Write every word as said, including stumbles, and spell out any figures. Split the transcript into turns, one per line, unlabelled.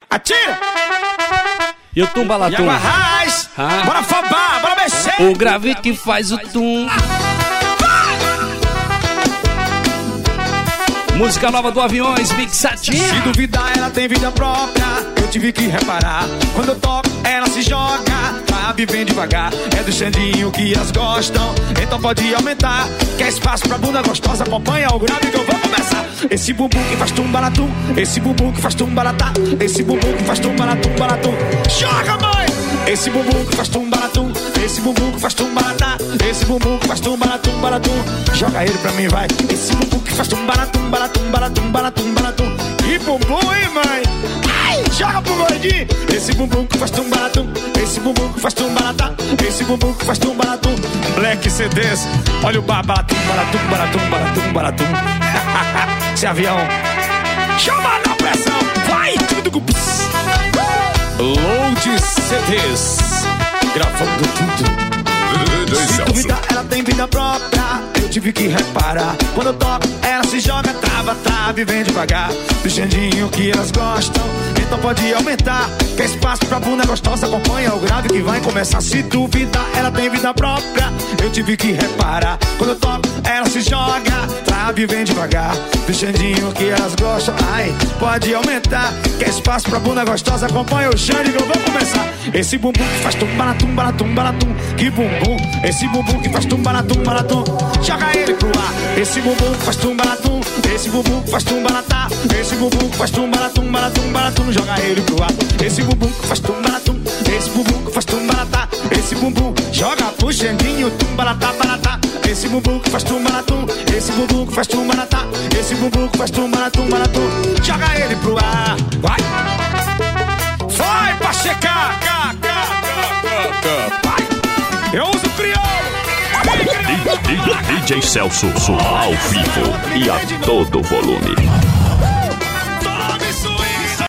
Atira!
E o tumbalatum?
Água raiz!
Ah.
Bora fobar, bora mexer!
O grave que faz o tum. Música nova do Aviões, mixadinha.
Se duvidar, ela tem vida própria. Eu tive que reparar. Quando eu toco, ela se joga. Sabe, vem devagar. É do Xandinho que elas gostam. Então pode aumentar. Quer espaço pra bunda gostosa? Acompanha o grave que eu vou começar. Esse bumbum que faz tumbalatum. Esse bumbum que faz tumbalatá. Esse bumbum que faz tumbalatum, balatum. Joga, mãe! Esse bumbum que faz tumbalatum. Esse bumbum que faz tumbalatá. Esse bumbum que faz tumbalatum, balatum. Joga ele pra mim, vai. Esse bumbum que faz tumbalatum, balatum, balatum, balatum, balatum. Que bumbum, hein, mãe? Ai, joga pro gordinho. Esse bumbum que faz tumbalatum. Esse bumbum que faz tumbalatá. Esse bumbum que faz tumbalatum. Black C Ds. Olha o babalatum, balatum, balatum, balatum, balatum. Esse avião. Chama na pressão. Vai, Load C Ds. Gravando tudo. Se duvidar, ela tem vida própria. Eu tive que reparar. Quando eu toco, ela se joga, trava, trava e vem devagar. Do Xandinho que elas gostam. Então pode aumentar. Quer espaço pra bunda gostosa? Acompanha o grave que vai começar. Se duvidar, ela tem vida própria. Eu tive que reparar. Quando eu toco, ela se joga, trava e vem devagar. Do Xandinho que elas gostam. Ai, pode aumentar. Quer espaço pra bunda gostosa? Acompanha o Xande que eu vou começar. Esse bumbum que faz tumbalatum, balatum, balatum. Que bumbum. Esse bumbum que faz tumbalatum, balatum. Joga ele pro ar. Esse bumbum que faz tumbalatum. Esse bumbum que faz tumbalatá. Esse bumbum que faz tumbalatum, balatum, balatum. Joga ele pro ar. Esse bumbum que faz tumbalatum. Esse bumbum que faz tumbalatá. Esse bumbum joga pro Xandinho, tumbalatá, balatá. Esse bumbum que faz tumbalatum. Esse bumbum que faz tumbalatá. Esse bumbum que faz tumbalatum, balatum. Joga ele pro ar. Vai. Vai pra checar. Vai. Eu uso o crioulo.
D J Celso, ao vivo e a todo volume.